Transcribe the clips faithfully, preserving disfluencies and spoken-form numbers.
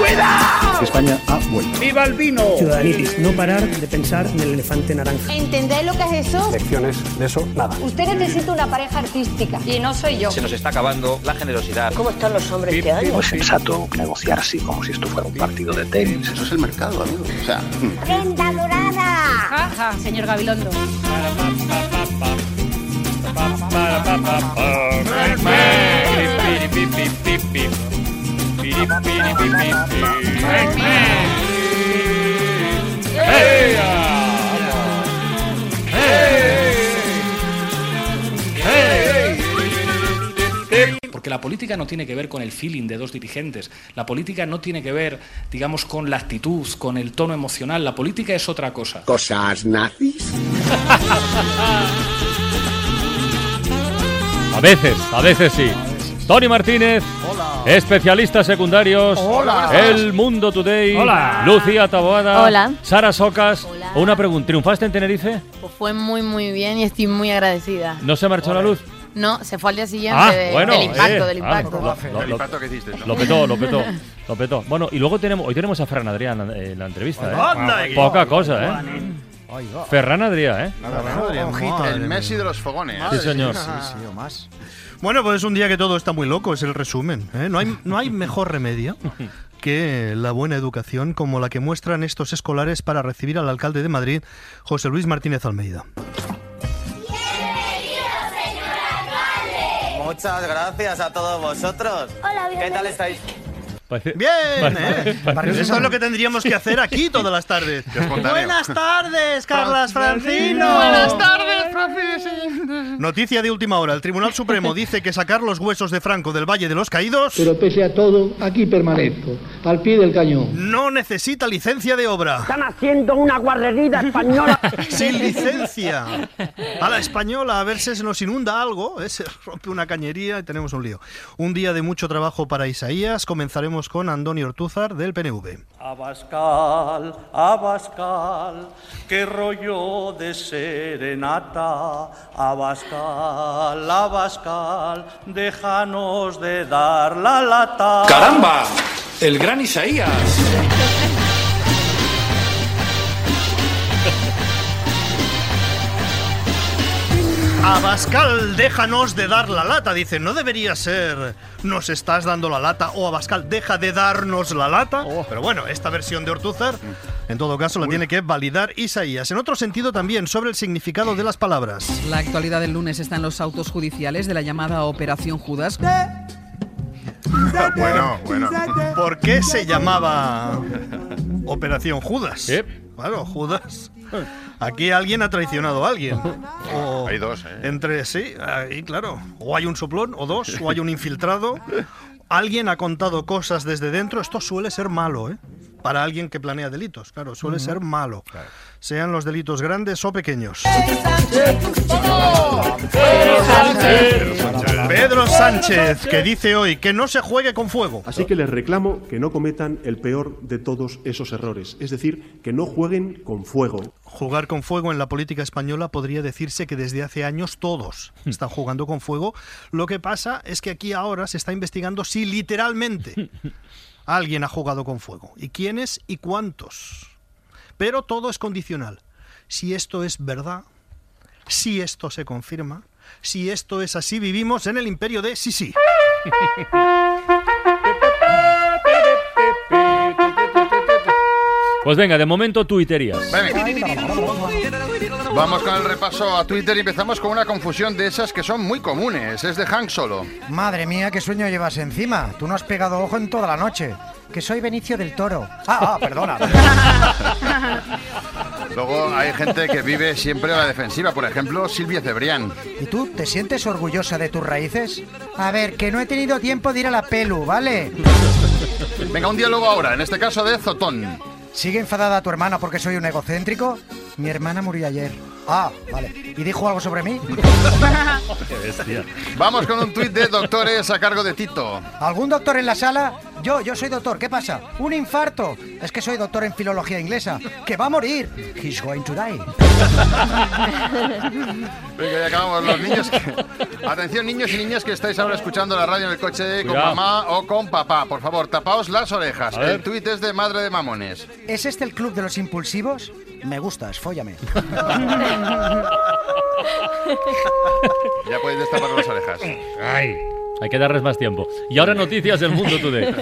¡Cuidado! España ha vuelto. ¡Viva el vino! Ciudadanitis, no parar de pensar en el elefante naranja. ¿Entendéis lo que es eso? Lecciones de eso, nada. Usted necesita una pareja artística y no soy yo. Se nos está acabando la generosidad. ¿Cómo están los hombres este año? No es sensato negociar así como si esto fuera un partido de tenis. Eso es el mercado, amigo. O sea... ¡Prenda dorada! Jaja, señor Gabilondo. Porque la política no tiene que ver con el feeling de dos dirigentes. La política no tiene que ver, digamos, con la actitud, con el tono emocional. La política es otra cosa. ¿Cosas nazis? A veces, a veces sí. Tony Martínez, hola. Especialistas secundarios, hola. El Mundo Today, hola. Lucía Taboada, hola. Sara Socas. Hola. Una pregunta, ¿triunfaste en Tenerife? Pues fue muy muy bien y estoy muy agradecida. ¿No se marchó la luz? No, se fue al día siguiente ah, de, bueno, del impacto, eh, del impacto. Ah, lo, lo, ¿El impacto que hiciste? Lo petó, lo petó, lo petó. Bueno, y luego tenemos, hoy tenemos a Ferran Adrià en, en la entrevista, ¿eh? ¡Anda! Poca cosa, ¿eh? Ferran Adrià, ¿eh? Nada, nada, un hit, el Messi de los fogones. Sí, señor. Sí, sí, o más. Bueno, pues es un día que todo está muy loco, es el resumen, ¿eh? No hay, no hay mejor remedio que la buena educación como la que muestran estos escolares para recibir al alcalde de Madrid, José Luis Martínez Almeida. Muchas gracias a todos vosotros. Hola, ¿Qué tal estáis? Parece, Bien, parece, ¿eh? parece. Eso es lo que tendríamos que hacer aquí todas las tardes. Buenas tardes, Carlas Francino. Buenas tardes, Francino. Noticia de última hora. El Tribunal Supremo dice que sacar los huesos de Franco del Valle de los Caídos... Pero pese a todo, aquí permanezco, al pie del cañón. No necesita licencia de obra. Están haciendo una guarrería española. Sin licencia. A la española, a ver si se nos inunda algo, ¿eh? Se rompe una cañería y tenemos un lío. Un día de mucho trabajo para Isaías. Comenzaremos con Andoni Ortúzar del P N V. Abascal, Abascal, qué rollo de serenata. Abascal, Abascal, déjanos de dar la lata. ¡Caramba! El gran Isaías. Abascal, déjanos de dar la lata. Dice, no debería ser nos estás dando la lata o Abascal, deja de darnos la lata. Oh. Pero bueno, esta versión de Ortúzar, en todo caso, la Uy. tiene que validar Isaías. En otro sentido también, sobre el significado de las palabras. La actualidad del lunes está en los autos judiciales de la llamada Operación Judas. Bueno, bueno. ¿Por qué se llamaba Operación Judas? ¿Eh? Claro, Judas. Aquí alguien ha traicionado a alguien. O hay dos, ¿eh? Entre sí, ahí claro. O hay un soplón, o dos, o hay un infiltrado. Alguien ha contado cosas desde dentro. Esto suele ser malo, ¿eh? Para alguien que planea delitos, claro, suele uh-huh. ser malo. Claro. Sean los delitos grandes o pequeños. Pedro Sánchez. Pedro Sánchez, que dice hoy que no se juegue con fuego. Así que les reclamo que no cometan el peor de todos esos errores, es decir, que no jueguen con fuego. Jugar con fuego en la política española podría decirse que desde hace años todos están jugando con fuego. Lo que pasa es que aquí ahora se está investigando si literalmente alguien ha jugado con fuego. ¿Y quiénes y cuántos? Pero todo es condicional. Si esto es verdad, si esto se confirma, si esto es así, vivimos en el imperio de sí, sí. Pues venga, de momento tuiterías. Vamos con el repaso a Twitter y empezamos con una confusión de esas que son muy comunes. Es de Hank Solo. Madre mía, qué sueño llevas encima. Tú no has pegado ojo en toda la noche. Que soy Benicio del Toro. Ah, ah, perdona. Luego hay gente que vive siempre a la defensiva. Por ejemplo, Silvia Cebrián. ¿Y tú te sientes orgullosa de tus raíces? A ver, que no he tenido tiempo de ir a la pelu, ¿vale? Venga, un diálogo ahora, en este caso de Zotón. ¿Sigue enfadada tu hermana porque soy un egocéntrico? Mi hermana murió ayer. Ah, vale. ¿Y dijo algo sobre mí? Qué bestia. Vamos con un tuit de doctores a cargo de Tito. ¿Algún doctor en la sala? Yo, yo soy doctor, ¿qué pasa? ¡Un infarto! Es que soy doctor en filología inglesa. ¡Que va a morir! He's going to die. Venga, ya acabamos los niños. Que... Atención, niños y niñas que estáis ahora escuchando la radio en el coche con Cuidado. mamá o con papá. Por favor, tapaos las orejas. El tuit es de Madre de Mamones. ¿Es este el club de los impulsivos? Me gustas, fóllame. Ya podéis destapar las orejas. Ay. Hay que darles más tiempo. Y ahora noticias del Mundo Today.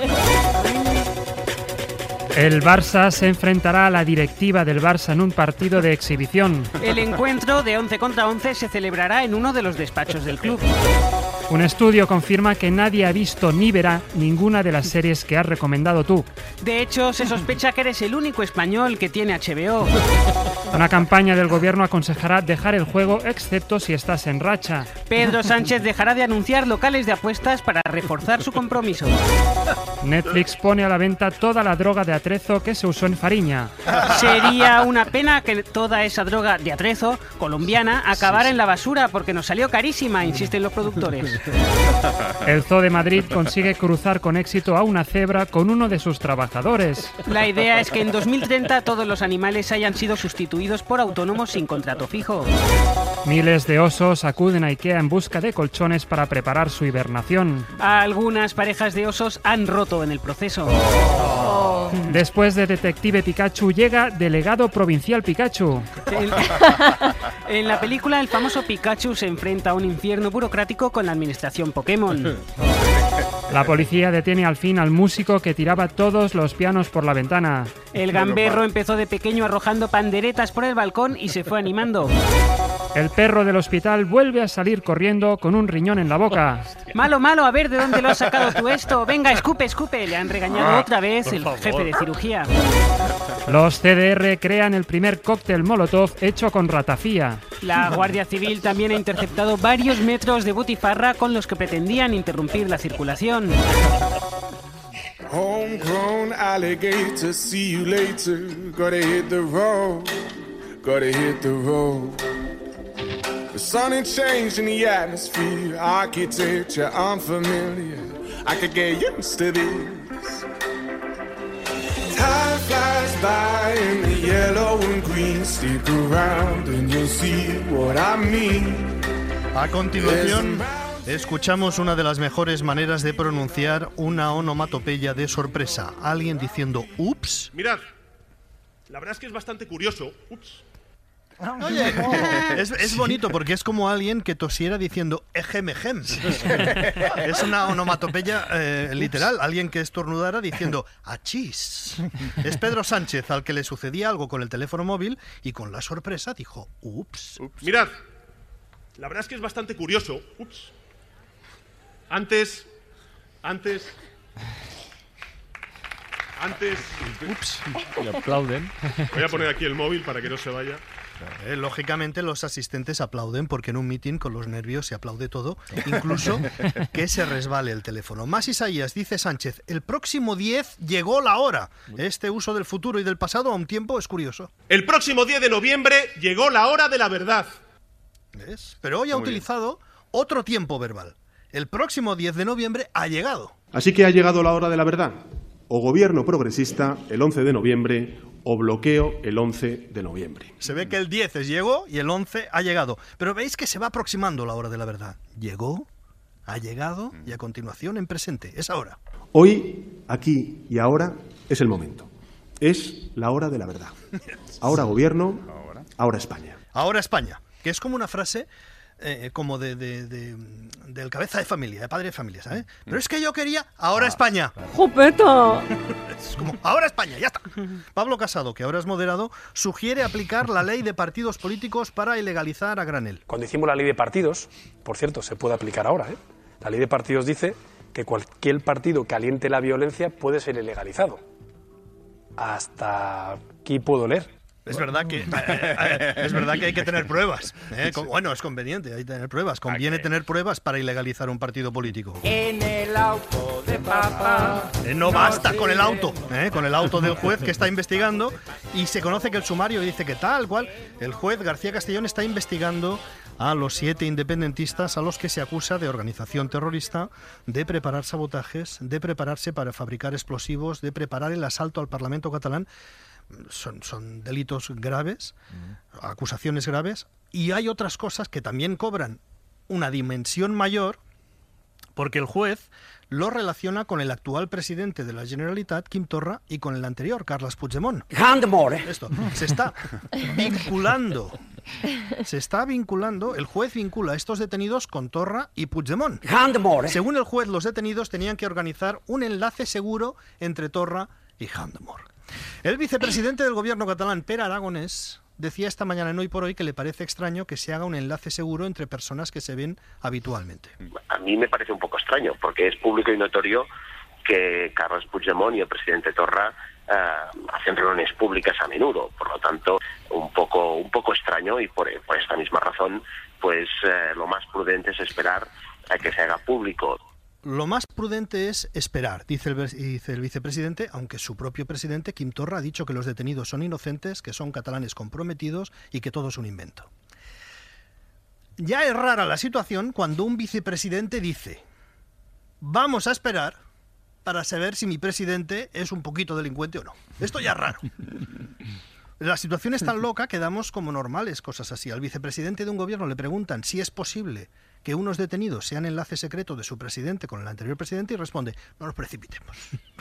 El Barça se enfrentará a la directiva del Barça en un partido de exhibición. El encuentro de once contra once se celebrará en uno de los despachos del club. Un estudio confirma que nadie ha visto ni verá ninguna de las series que has recomendado tú. De hecho, se sospecha que eres el único español que tiene H B O. Una campaña del gobierno aconsejará dejar el juego excepto si estás en racha. Pedro Sánchez dejará de anunciar locales de apuestas para reforzar su compromiso. Netflix pone a la venta toda la droga de atrezo que se usó en Fariña. Sería una pena que toda esa droga de atrezo colombiana acabara sí, sí. en la basura porque nos salió carísima, insisten los productores. El Zoo de Madrid consigue cruzar con éxito a una cebra con uno de sus trabajadores. La idea es que en dos mil treinta todos los animales hayan sido sustituidos por autónomos sin contrato fijo. Miles de osos acuden a IKEA en busca de colchones para preparar su hibernación. Algunas parejas de osos han roto en el proceso. Oh. Después de Detective Pikachu llega Delegado Provincial Pikachu. En, en la película, el famoso Pikachu se enfrenta a un infierno burocrático con la administración Pokémon. La policía detiene al fin al músico que tiraba todos los pianos por la ventana. El gamberro empezó de pequeño arrojando panderetas por el balcón y se fue animando. El perro del hospital vuelve a salir corriendo con un riñón en la boca. Malo, malo, a ver de dónde lo has sacado tú esto. Venga, escupe, escupe. Le han regañado otra vez el jefe de cirugía. Los C D R crean el primer cóctel Molotov hecho con ratafía. La Guardia Civil también ha interceptado varios metros de butifarra con los que pretendían interrumpir la circulación. Homegrown alligator, see you later. Gotta hit the road, gotta hit the road. The sun ain't changing the atmosphere, architecture unfamiliar. I could get used to this. Time flies by in the yellow and green. Stick around and you'll see what I mean. A continuación, escuchamos una de las mejores maneras de pronunciar una onomatopeya de sorpresa. Alguien diciendo ups. Mirad, la verdad es que es bastante curioso. Ups. Oye, es, es bonito porque es como alguien que tosiera diciendo ejem-ejem. Es una onomatopeya eh, literal. Alguien que estornudara diciendo achís. Es Pedro Sánchez al que le sucedía algo con el teléfono móvil y con la sorpresa dijo ups. Ups. Mirad, la verdad es que es bastante curioso. Ups. Antes, antes, antes... Ups. Y aplauden. Voy a poner aquí el móvil para que no se vaya. Eh, lógicamente los asistentes aplauden porque en un mitin con los nervios se aplaude todo, incluso que se resbale el teléfono. Más Isaías, dice Sánchez, el próximo diez llegó la hora. Este uso del futuro y del pasado a un tiempo es curioso. El próximo diez de noviembre llegó la hora de la verdad. ¿Ves? Pero hoy ha Muy utilizado bien. Otro tiempo verbal. El próximo diez de noviembre ha llegado. Así que ha llegado la hora de la verdad. O gobierno progresista el once de noviembre o bloqueo el once de noviembre. Se ve que el diez llegó y el once ha llegado. Pero veis que se va aproximando la hora de la verdad. Llegó, ha llegado y a continuación en presente. Es ahora. Hoy, aquí y ahora es el momento. Es la hora de la verdad. Ahora gobierno, ahora España. Ahora España, que es como una frase... Eh, como de, de, de del cabeza de familia, de padre de familia, ¿sabes? Pero es que yo quería ahora ah, España. ¡Jupeta! Es como ahora España, ya está. Pablo Casado, que ahora es moderado, sugiere aplicar la ley de partidos políticos para ilegalizar a granel. Cuando hicimos la ley de partidos, por cierto, se puede aplicar ahora, ¿eh? La ley de partidos dice que cualquier partido que aliente la violencia puede ser ilegalizado. Hasta aquí puedo leer. Es verdad que eh, es verdad que hay que tener pruebas. ¿eh? Bueno, es conveniente, hay que tener pruebas. Conviene okay. tener pruebas para ilegalizar un partido político. En el auto de papá. Eh, no basta con el auto, ¿eh? con el auto del juez que está investigando y se conoce que el sumario dice que tal cual. El juez García Castellón está investigando a los siete independentistas a los que se acusa de organización terrorista, de preparar sabotajes, de prepararse para fabricar explosivos, de preparar el asalto al Parlamento catalán. Son, son delitos graves, mm. acusaciones graves, y hay otras cosas que también cobran una dimensión mayor, porque el juez lo relaciona con el actual presidente de la Generalitat, Quim Torra, y con el anterior, Carles Puigdemont. Esto se está vinculando. Se está vinculando, el juez vincula a estos detenidos con Torra y Puigdemont. Según el juez, los detenidos tenían que organizar un enlace seguro entre Torra y Handemore. El vicepresidente del gobierno catalán, Pere Aragonès, decía esta mañana en Hoy por Hoy que le parece extraño que se haga un enlace seguro entre personas que se ven habitualmente. A mí me parece un poco extraño, porque es público y notorio que Carles Puigdemont y el presidente Torra eh, hacen reuniones públicas a menudo. Por lo tanto, un poco un poco extraño, y por, por esta misma razón, pues eh, lo más prudente es esperar a que se haga público. Lo más prudente es esperar, dice el, dice el vicepresidente, aunque su propio presidente, Quim Torra, ha dicho que los detenidos son inocentes, que son catalanes comprometidos y que todo es un invento. Ya es rara la situación cuando un vicepresidente dice: vamos a esperar para saber si mi presidente es un poquito delincuente o no. Esto ya es raro. La situación es tan loca que damos como normales cosas así. Al vicepresidente de un gobierno le preguntan si es posible que unos detenidos sean enlace secreto de su presidente con el anterior presidente y responde: no nos precipitemos.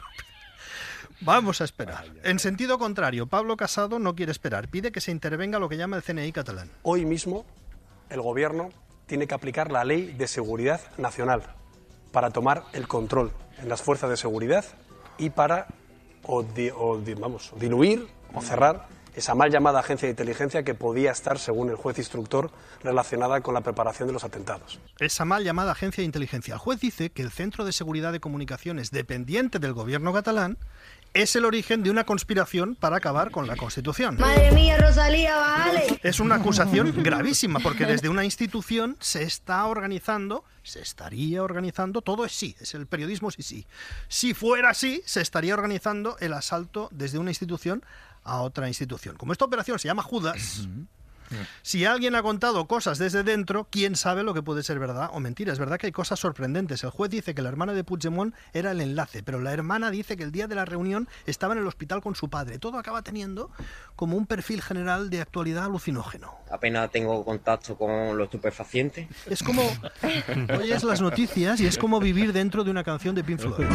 Vamos a esperar. En sentido contrario, Pablo Casado no quiere esperar. Pide que se intervenga lo que llama el C N I catalán. Hoy mismo el gobierno tiene que aplicar la Ley de Seguridad Nacional para tomar el control en las fuerzas de seguridad y para o, di, o di, vamos, diluir o cerrar esa mal llamada agencia de inteligencia que podía estar, según el juez instructor, relacionada con la preparación de los atentados. Esa mal llamada agencia de inteligencia. El juez dice que el Centro de Seguridad de Comunicaciones, dependiente del gobierno catalán, es el origen de una conspiración para acabar con la Constitución. Madre mía, Rosalía, vale. Es una acusación gravísima, porque desde una institución se está organizando, se estaría organizando, todo es sí, es el periodismo sí, sí. Si fuera así, se estaría organizando el asalto desde una institución a otra institución. Como esta operación se llama Judas, si alguien ha contado cosas desde dentro, quién sabe lo que puede ser verdad o mentira. Es verdad que hay cosas sorprendentes. El juez dice que la hermana de Puigdemont era el enlace, pero la hermana dice que el día de la reunión estaba en el hospital con su padre. Todo acaba teniendo como un perfil general de actualidad alucinógeno. Apenas tengo contacto con los estupefacientes. Es como oyes las noticias y es como vivir dentro de una canción de Pink Floyd.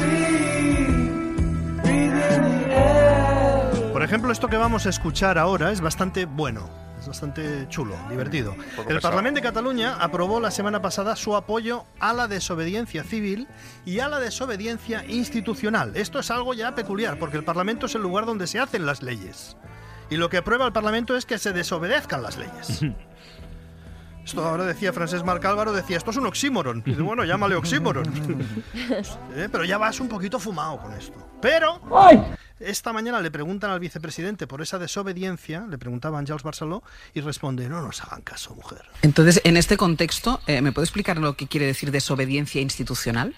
Por ejemplo, esto que vamos a escuchar ahora es bastante bueno, es bastante chulo, divertido. El Parlamento de Cataluña aprobó la semana pasada su apoyo a la desobediencia civil y a la desobediencia institucional. Esto es algo ya peculiar, porque el Parlamento es el lugar donde se hacen las leyes. Y lo que aprueba el Parlamento es que se desobedezcan las leyes. Esto ahora decía Francesc Marc Álvaro, decía, esto es un oxímoron. Y dice, bueno, llámale oxímoron. ¿Eh? Pero ya vas un poquito fumado con esto. Pero esta mañana le preguntan al vicepresidente por esa desobediencia, le preguntaba a Àngels Barceló, y responde, no nos hagan caso, mujer. Entonces, en este contexto, eh, ¿me puede explicar lo que quiere decir desobediencia institucional?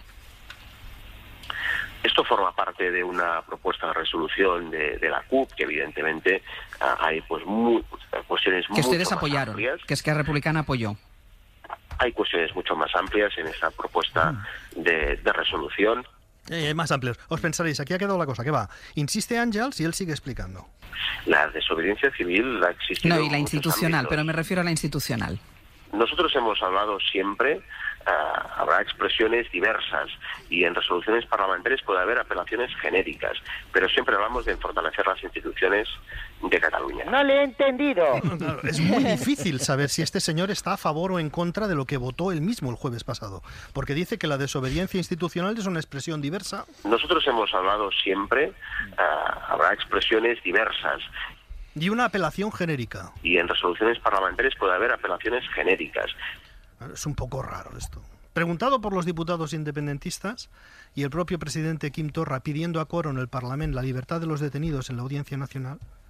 Esto forma parte de una propuesta de resolución de, de la C U P, que evidentemente uh, hay pues muy, cuestiones que ustedes mucho apoyaron, más amplias. Que Esquerra Republicana apoyó. Hay cuestiones mucho más amplias en esta propuesta de, de resolución. Eh, más amplios. Os pensaréis, aquí ha quedado la cosa, ¿qué va? Insiste Àngels y él sigue explicando. La desobediencia civil ha existido. No, y la en institucional, ámbitos. pero me refiero a la institucional. Nosotros hemos hablado siempre, uh, habrá expresiones diversas y en resoluciones parlamentarias puede haber apelaciones genéricas, pero siempre hablamos de fortalecer las instituciones de Cataluña. No le he entendido. Claro, es muy difícil saber si este señor está a favor o en contra de lo que votó él mismo el jueves pasado, porque dice que la desobediencia institucional es una expresión diversa. Nosotros hemos hablado siempre, uh, habrá expresiones diversas. Y una apelación genérica. Y en resoluciones parlamentarias puede haber apelaciones genéricas. Es un poco raro esto. Preguntado por los diputados independentistas y el propio presidente Quim Torra pidiendo a coro en el Parlamento la libertad de los detenidos en la Audiencia Nacional,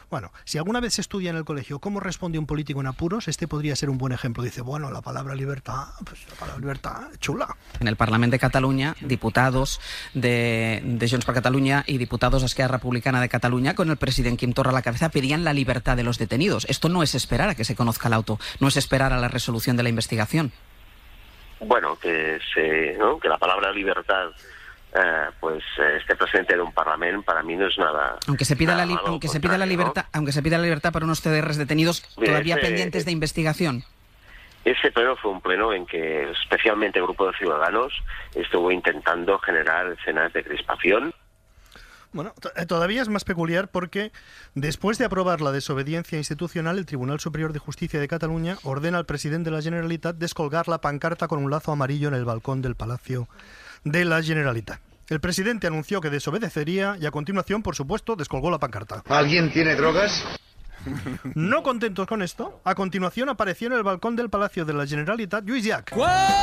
Bueno, si alguna vez se estudia en el colegio cómo responde un político en apuros, este podría ser un buen ejemplo. Dice, bueno, la palabra libertad, pues la palabra libertad, chula. En el Parlament de Catalunya, diputados de, de Junts per Catalunya y diputados de Esquerra Republicana de Cataluña, con el presidente Quim Torra a la cabeza, pedían la libertad de los detenidos. Esto no es esperar a que se conozca el auto, no es esperar a la resolución de la investigación. Bueno, que, se, ¿no? que la palabra libertad eh, pues eh, esté presente en un parlamento, para mí no es nada. Aunque se pida, nada la, li malo, aunque se pida la libertad, ¿no? aunque se pida la libertad para unos C D Rs detenidos Mira, todavía ese, pendientes de investigación. Ese pleno fue un pleno en que especialmente el Grupo de Ciudadanos estuvo intentando generar escenas de crispación. Bueno, todavía es más peculiar porque después de aprobar la desobediencia institucional, el Tribunal Superior de Justicia de Cataluña ordena al presidente de la Generalitat descolgar la pancarta con un lazo amarillo en el balcón del Palacio de la Generalitat. El presidente anunció que desobedecería y a continuación, por supuesto, descolgó la pancarta. ¿Alguien tiene drogas? No contentos con esto, a continuación apareció en el balcón del Palacio de la Generalitat Lluís Llach.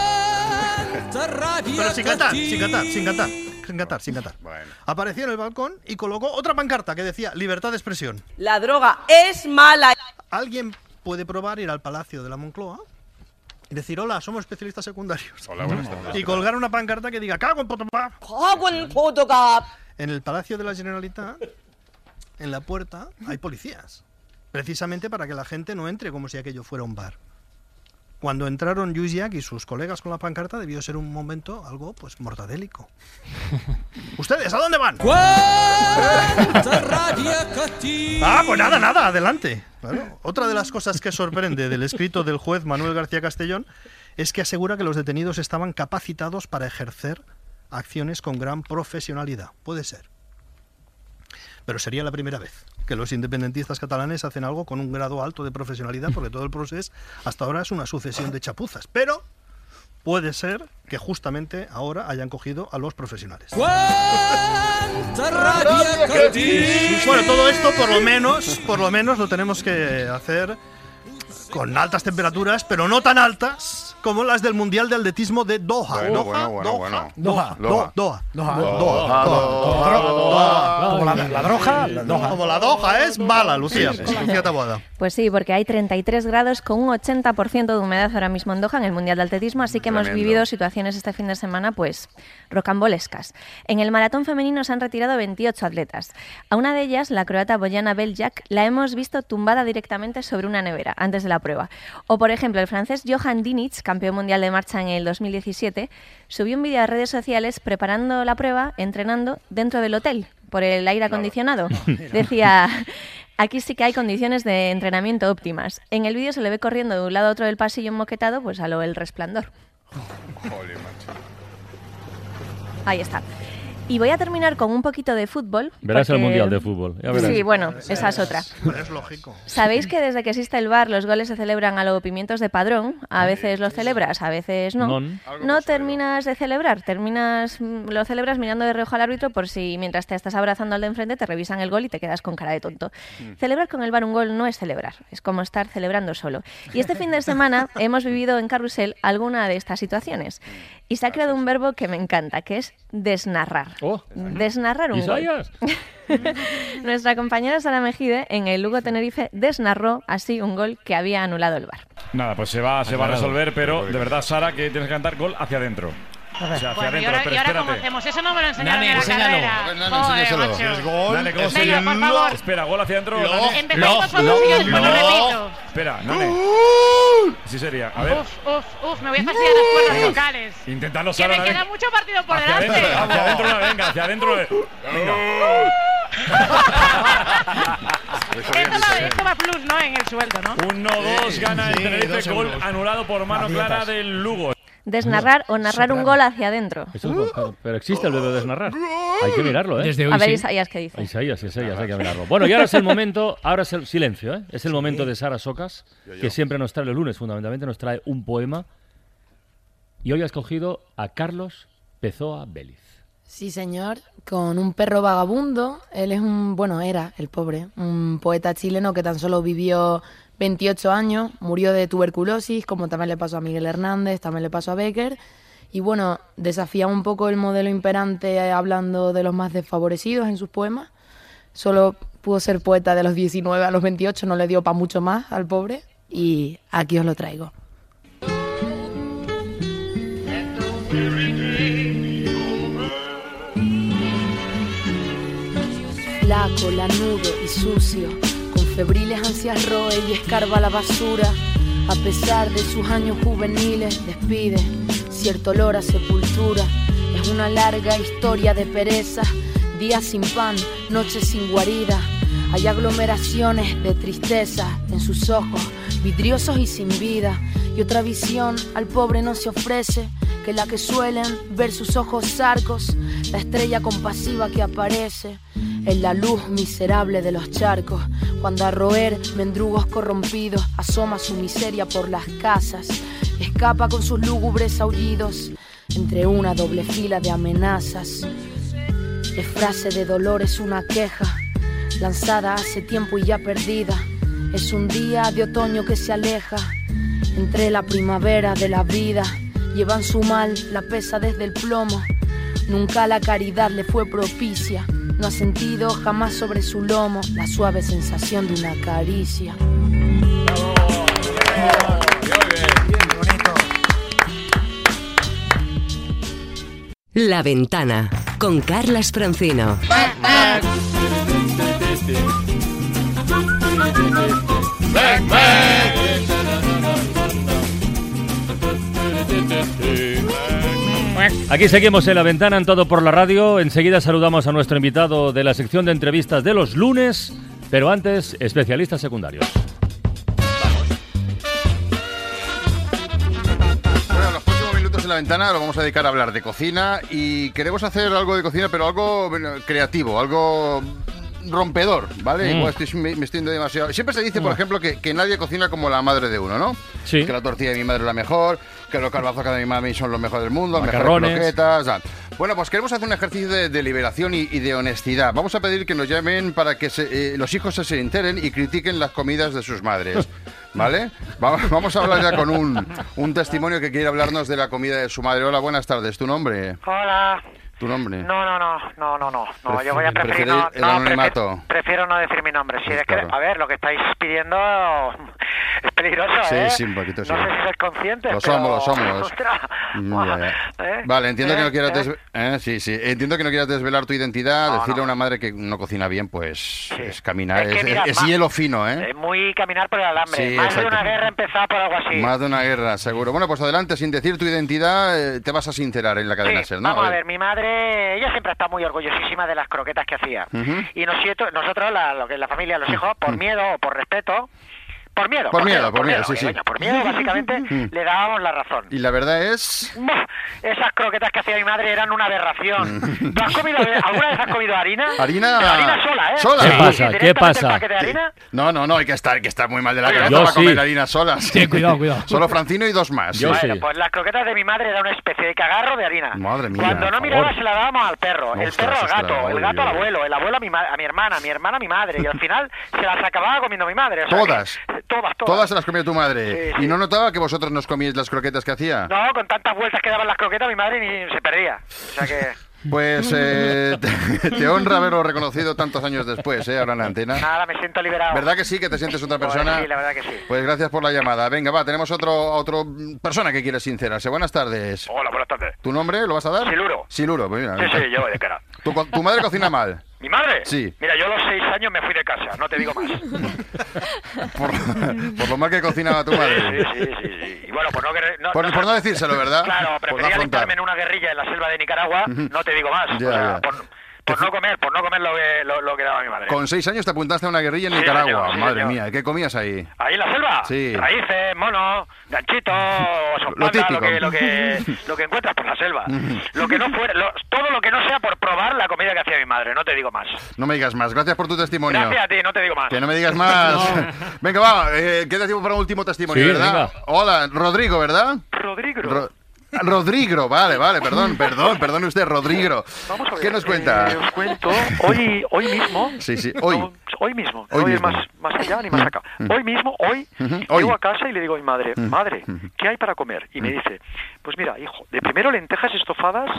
Pero sin cantar, sin cantar, sin cantar. Sin cantar, sin cantar. Bueno. Apareció en el balcón y colocó otra pancarta que decía libertad de expresión. La droga es mala. ¿Alguien puede probar ir al Palacio de la Moncloa y decir, hola, somos especialistas secundarios? Hola, buenas tardes. Y colgar una pancarta que diga, cago en potopá. Cago en potopá. En el Palacio de la Generalitat, en la puerta, hay policías. Precisamente para que la gente no entre como si aquello fuera un bar. Cuando entraron Lluís Llach y sus colegas con la pancarta, debió ser un momento algo, pues, mortadélico. ¿Ustedes a dónde van? Ah, pues nada, nada, adelante. Bueno, otra de las cosas que sorprende del escrito del juez Manuel García Castellón es que asegura que los detenidos estaban capacitados para ejercer acciones con gran profesionalidad. Puede ser. Pero sería la primera vez que los independentistas catalanes hacen algo con un grado alto de profesionalidad, porque todo el proceso hasta ahora es una sucesión de chapuzas. Pero puede ser que justamente ahora hayan cogido a los profesionales. Bueno, todo esto por lo menos, por lo menos lo tenemos que hacer con altas temperaturas, pero no tan altas como las del Mundial de Atletismo de Doha. Bueno, Doha, bueno, bueno, Doha, bueno. Doha, Doha, Doha, Doha, Doha, Como la, la droga, la Doha. Como la Doha es bala, Lucía. Sí, sí, sí. Lucía Taboada. Pues sí, porque hay treinta y tres grados con un ochenta por ciento de humedad ahora mismo en Doha, en el Mundial de Atletismo, así que Tremendo. hemos vivido situaciones este fin de semana, pues, rocambolescas. En el maratón femenino se han retirado veintiocho atletas. A una de ellas, la croata Bojana Beljak, la hemos visto tumbada directamente sobre una nevera antes de la prueba. O, por ejemplo, el francés Johan Diniz, campeón mundial de marcha en el dos mil diecisiete, subió un vídeo a redes sociales preparando la prueba, entrenando dentro del hotel, por el aire acondicionado. Decía, aquí sí que hay condiciones de entrenamiento óptimas. En el vídeo se le ve corriendo de un lado a otro del pasillo enmoquetado, pues a lo El Resplandor. Joder, macho. Ahí está. Y voy a terminar con un poquito de fútbol. Verás porque... el Mundial de Fútbol. Ya verás. Sí, bueno, esa es otra. Es lógico. ¿Sabéis que desde que existe el V A R los goles se celebran a lo pimientos de Padrón? A veces los celebras, a veces no. Non. No terminas de celebrar, terminas lo celebras mirando de reojo al árbitro por si mientras te estás abrazando al de enfrente te revisan el gol y te quedas con cara de tonto. Mm. Celebrar con el V A R un gol no es celebrar, es como estar celebrando solo. Y este fin de semana hemos vivido en Carrusel alguna de estas situaciones. Y se ha creado un verbo que me encanta, que es desnarrar. Oh. Desnarrar un ¿Isayas? gol. Nuestra compañera Sara Mejide en el Lugo Tenerife desnarró así un gol que había anulado el V A R. Nada, pues se va, se va a resolver, pero de verdad, Sara, que tienes que cantar gol hacia adentro. O sea, hacia Bueno, ¿y adentro, ahora, pero y ahora espérate. cómo hacemos? Eso no me lo enseñaron Nane, en la enséñalo. carrera. A ver, Nane, Joder, enséñaselo. macho. ¿Quieres gol? Nane, ¿cómo se Venga, por favor. Espera, gol hacia adentro. Lo- Nane. Empezamos Lo- por lo- los siguientes, lo- lo repito. Espera, Nane. Sí sería. A ver. Uf, uf, uf, me voy a fastidiar las cuerdas Venga. vocales. Inténtalo, Que Sara. me Nane. queda mucho partido por Hacia delante. adentro, hacia adentro, venga, hacia adentro. Venga. Esto va, esto va plus, ¿no? En el sueldo, ¿no? uno dos gana el Sí, Tenerife, dos gol euros. anulado por mano Maldietas. clara del Lugo. Desnarrar o narrar un gol hacia adentro. Eso es- pero, pero existe el verbo desnarrar. Hay que mirarlo, ¿eh? Desde hoy A ver, sí. Isaías, ¿qué dice? Isaías, Isaías, hay que mirarlo. Bueno, y ahora es el momento, ahora es el silencio, ¿eh? Es el momento de Sara Socas, que siempre nos trae el lunes, fundamentalmente nos trae un poema. Y hoy ha escogido a Carlos Pezoa Vélez. Sí, señor, con un perro vagabundo. Él es un, bueno, era el pobre, un poeta chileno que tan solo vivió veintiocho años, murió de tuberculosis, como también le pasó a Miguel Hernández, también le pasó a Becker. Y bueno, desafía un poco el modelo imperante eh, hablando de los más desfavorecidos en sus poemas. Solo pudo ser poeta de los diecinueve a los veintiocho, no le dio para mucho más al pobre, y aquí os lo traigo. Flaco, lanudo y sucio, con febriles ansias roe y escarba la basura. A pesar de sus años juveniles, despide cierto olor a sepultura. Es una larga historia de pereza, días sin pan, noches sin guarida. Hay aglomeraciones de tristeza en sus ojos, vidriosos y sin vida. Y otra visión al pobre no se ofrece que la que suelen ver sus ojos zarcos, la estrella compasiva que aparece en la luz miserable de los charcos. Cuando a roer mendrugos corrompidos asoma su miseria por las casas, escapa con sus lúgubres aullidos entre una doble fila de amenazas. Es frase de dolor, es una queja lanzada hace tiempo y ya perdida. Es un día de otoño que se aleja entre la primavera de la vida. Llevan su mal, la pesa desde el plomo. Nunca la caridad le fue propicia. No ha sentido jamás sobre su lomo la suave sensación de una caricia. La Ventana, con Carlas Francino. Aquí seguimos en La Ventana, en Todo por la Radio. Enseguida saludamos a nuestro invitado de la sección de entrevistas de los lunes, pero antes, especialistas secundarios. Bueno, los próximos minutos en La Ventana lo vamos a dedicar a hablar de cocina y queremos hacer algo de cocina, pero algo creativo, algo rompedor, ¿vale? Mm. Igual estoy, me, me estoy yendo demasiado. Siempre se dice, por ejemplo, que, que nadie cocina como la madre de uno, ¿no? Sí. Que la tortilla de mi madre es la mejor, que los carbazocas de mi mami son los mejores del mundo, las Macarrones. mejores croquetas, tal. Bueno, pues queremos hacer un ejercicio de, de liberación y, y de honestidad. Vamos a pedir que nos llamen para que se, eh, los hijos se, se enteren y critiquen las comidas de sus madres, ¿vale? Vamos, vamos a hablar ya con un, un testimonio que quiere hablarnos de la comida de su madre. Hola, buenas tardes. ¿Tu nombre? Hola. ¿Tu nombre? No, no, no, no, no, no, no. Yo voy a preferir ¿Preferir no, el no, anonimato? prefiero, prefiero no decir mi nombre. Sí, Pues es que, claro. a ver, lo que estáis pidiendo es peligroso, Sí, ¿eh? sí, un poquito, sí. No sé si sois conscientes, Lo pero... somos, lo somos. Ostras, Mm, ya, ya. ¿eh? Vale, entiendo ¿Eh? que no quieras ¿Eh? desve- eh, sí, sí. Entiendo que no quieras desvelar tu identidad, No, decirle no. a una madre que no cocina bien, pues es caminar, Es que, es, mirad, es más- hielo fino, ¿eh? Es muy caminar por el alambre. Sí, Más exacto. de una guerra empezada por algo así. Más de una guerra, seguro. Bueno, pues adelante, sin decir tu identidad, eh, te vas a sincerar en la cadena Sí, SER, ¿no? vamos a ver, mi madre, ella siempre está muy orgullosísima de las croquetas que hacía. Ujú. Y nosotros, nosotros la, lo que es la familia, los hijos, por miedo o por respeto, por miedo, Por miedo, por miedo, sí, que, sí. coño, por miedo, básicamente, Mm. le dábamos la razón. Y la verdad es... Buh, esas croquetas que hacía mi madre eran una aberración. ¿Tú has comido, alguna vez has comido harina? Harina... Pero harina sola, ¿eh? ¿Sola? ¿Qué Sí, pasa? directamente ¿Qué pasa? el paquete de harina. No, no, no, hay que estar, hay que estar muy mal de la cabeza Yo para sí. comer harina sola. Sí, cuidado, cuidado. Solo Francino y dos más. Yo sí. Bueno, pues las croquetas de mi madre eran una especie de cagarro de harina. Madre mía, Cuando no por miraba favor. se la dábamos al perro, el Ostras, perro al ostras, gato, el uy, gato al uy. abuelo, el abuelo a mi, ma- a mi hermana, mi hermana a mi madre, y al final se las acababa comiendo mi madre. o sea Todas. que- todas, todas. Todas se las comía tu madre. Sí, sí. ¿Y no notaba que vosotros nos comíais las croquetas que hacía? No, con tantas vueltas que daban las croquetas mi madre ni se perdía. O sea que... Pues eh, te, te honra haberlo reconocido tantos años después, ¿eh? Ahora en la antena. Nada, me siento liberado. ¿Verdad que sí, que te sientes otra Pues persona? sí, la verdad que sí. Pues gracias por la llamada. Venga, va, tenemos otro otro persona que quiere sincerarse. Buenas tardes. Hola, buenas tardes. ¿Tu nombre lo vas a dar? Siluro. Siluro, pues mira. Sí, sí, yo voy de cara. ¿Tu, co- tu madre cocina mal? ¿Mi madre? Sí. Mira, yo a los seis años me fui de casa, no te digo más. Por, por lo mal que cocinaba tu madre. Sí, sí, sí, sí. Y bueno, pues no... querer- no Por, no- por no decírselo, ¿verdad? Claro, Por no prefería afrontar. limpiarme en una guerrilla en la selva de Nicaragua, Ujú. no te digo más. Ya, o sea, ya. por, por no comer, por no comer lo que, lo, lo que daba mi madre. Con seis años te apuntaste a una guerrilla en Sí, Nicaragua. señor, sí, Madre señor. mía, ¿qué comías ahí? ¿Ahí en la selva? Sí. Raíces, mono, ganchito, Lo sospanda, típico. lo que, lo que, lo que encuentras por la selva. Lo que no fuera, lo- todo lo que no sea por probar la comida que hacía mi madre, no te digo más. No me digas más. Gracias por tu testimonio. Gracias a ti, no te digo más. Que no me digas más. Venga, va, eh, queda tiempo para un último testimonio, Sí, ¿verdad? venga. Hola, Rodrigo, ¿verdad? Rodrigo. Ro- Rodrigo, vale, vale, perdón, perdón, perdone usted, Rodrigo. Vamos a ver, ¿Qué nos cuenta? eh, os cuento, hoy, hoy mismo... Sí, sí, hoy. No, hoy mismo, Hoy no voy mismo. más, más allá ni más acá. Mm. Hoy mismo, hoy, Ujú, hoy. llego a casa y le digo a mi madre, Mm. madre, ¿qué hay para comer? Y me dice, pues mira, hijo, de primero lentejas estofadas Mm.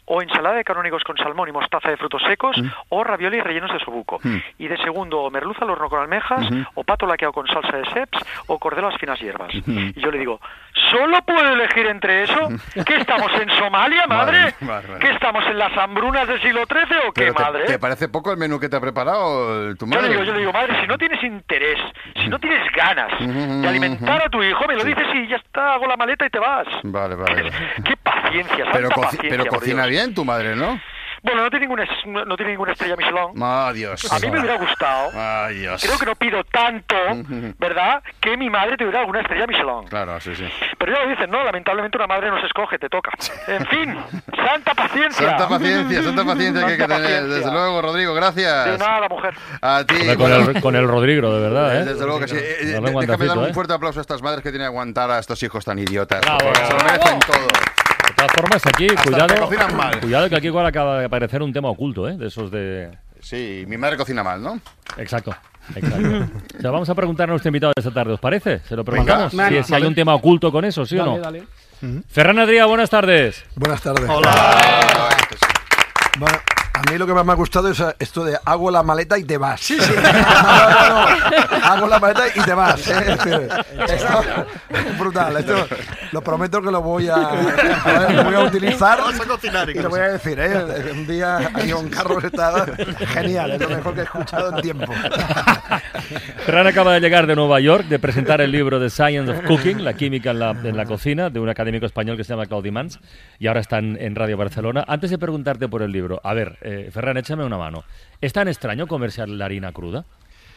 o ensalada de canónigos con salmón y mostaza de frutos secos, Mm. o ravioli rellenos de osobuco. Mm. Y de segundo, o merluza al horno con almejas, Ujú. o pato laqueado con salsa de seps, o cordero a las finas hierbas. Ujú. Y yo le digo, ¿solo puedo elegir entre eso? ¿Qué estamos en Somalia, madre? Madre, madre. ¿Qué estamos en las hambrunas del siglo trece o qué, Pero te, madre? ¿Te parece poco el menú que te ha preparado eh, tu Yo madre? le digo, yo le digo, madre, si no tienes interés, si no tienes ganas de alimentar a tu hijo, me lo Sí. dices y ya está, hago la maleta y te vas. Vale, vale. vale. Qué paciencia, Pero, santa coci- paciencia, pero por cocina Dios. bien tu madre, ¿no? Bueno, no tiene ninguna, es- no, no tiene ninguna estrella Michelin. Ah, Dios. A mí me hubiera gustado. Ay, Dios. Creo que no pido tanto, ¿verdad? Que mi madre tuviera alguna estrella Michelin. Claro, sí, sí. Pero ya lo dicen, no, lamentablemente una madre no se escoge, te toca. En fin, santa paciencia. Santa paciencia, santa paciencia que hay que Santa tener. paciencia. Desde luego, Rodrigo, gracias. De nada, mujer. A ti. Hombre, con, el, con el Rodrigo, de verdad, ¿eh? Desde luego que sí. Eh, Dale eh, un Déjame guantacito, dar un ¿eh? fuerte aplauso a estas madres que tienen que aguantar a estos hijos tan idiotas. Bravo. Porque se lo merecen todo. De todas formas, aquí, Hasta cuidado, que cocinan mal. cuidado que aquí igual acaba de aparecer un tema oculto, ¿eh? De esos de... Sí, mi madre cocina mal, ¿no? Exacto. Exacto. O sea, vamos a preguntar a nuestro invitado de esta tarde, ¿os parece? ¿Se lo preguntamos? Venga. Si, Vale. si hay un tema oculto con eso, ¿sí o no? Dale, dale. Ferran Adrià, buenas tardes. Buenas tardes. Hola. Bueno, a mí lo que más me ha gustado es esto de hago la maleta y te vas. Sí, sí. No, no, no. Hago la maleta y te vas. ¿eh? Es decir, esto es brutal. Esto lo prometo que lo voy a, a ver, lo voy a utilizar. Vamos a cocinar, y lo voy a decir. ¿eh? Un día aquí con Carlos está genial. Es lo mejor que he escuchado en tiempo. Ferran acaba de llegar de Nueva York, de presentar el libro The Science of Cooking, la química en la, en la cocina, de un académico español que se llama Claudi Mans, y ahora está en, en Radio Barcelona. Antes de preguntarte por el libro, a ver, eh, Ferran, échame una mano. ¿Es tan extraño comerse la harina cruda?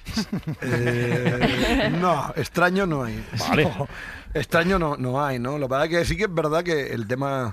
Eh, no, extraño no hay. Vale. No, extraño no, no hay, ¿no? Lo que pasa es que sí que es verdad que el tema...